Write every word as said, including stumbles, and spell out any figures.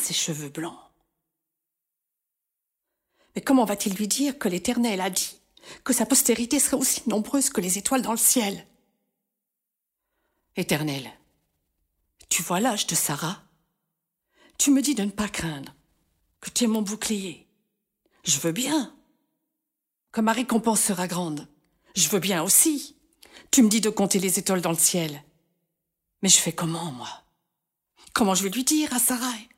ses cheveux blancs. Mais comment va-t-il lui dire que l'Éternel a dit que sa postérité serait aussi nombreuse que les étoiles dans le ciel? Éternel, tu vois l'âge de Sarah? Tu me dis de ne pas craindre, que tu es mon bouclier. Je veux bien, que ma récompense sera grande. Je veux bien aussi. Tu me dis de compter les étoiles dans le ciel. Mais je fais comment, moi? Comment je vais lui dire à Sarai?